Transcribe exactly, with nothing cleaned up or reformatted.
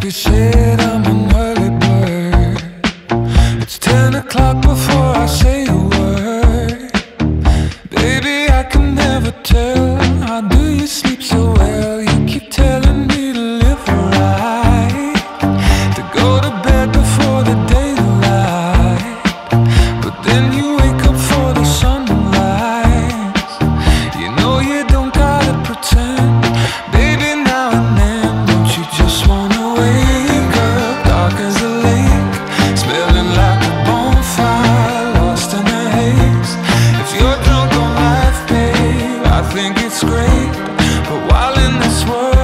be said, I'm an early bird. It's ten o'clock before I say a word. Baby, I can never tell, how do you sleep so well? You keep telling me to live right, to go to bed before the daylight, but then you wake up for the sunrise. You know you don't gotta pretend, baby, now and then. Don't you just wanna wake up dark as a lake, smelling like a bonfire, lost in the haze? If you're drunk on life, babe, I think it's great, but while in this world